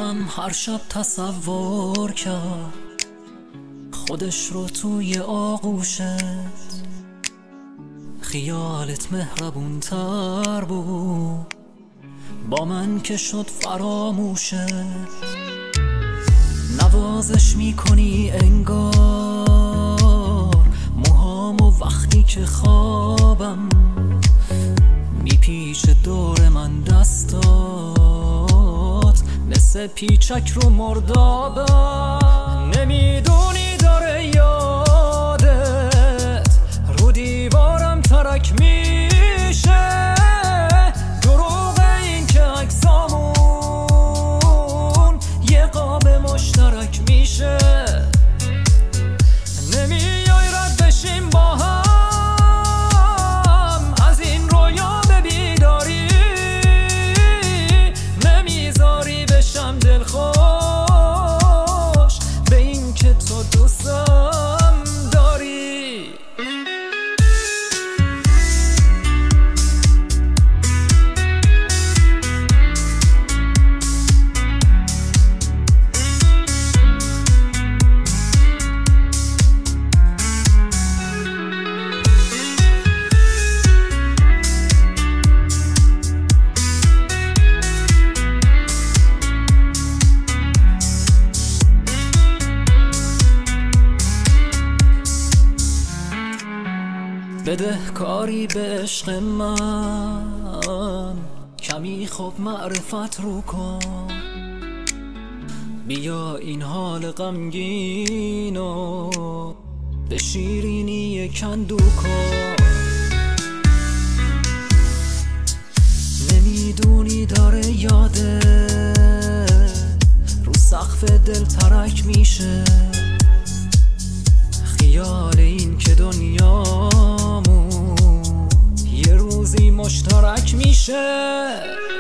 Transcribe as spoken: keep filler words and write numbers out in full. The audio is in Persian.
دلم هر شب تصور کرد خودش رو توی آغوشت، خیالت مهربون تر بود با من که شد فراموشت. نوازش میکنی انگار موهامو وقتی که خوابم میپیچ دور من دستات مثل پیچک رو مردابم. نمیدونی داره یادت رو دیوارم ترک میشه، دروغ این که عکسامون یه قاب مشترک میشه. نمیای رد بشیم با هم از این رویا به بیداری، نمیذاری بشم دلخوش به این که تو دوستم داری. بده کاری به عشق من کمی خوب معرفت رو کن، بیا این حال غمگینو به شیرینی کندو کن. نمیدونی داره یاده رو سقف دل ترک میشه، خیال این که دنیامون یه روزی مشترک میشه.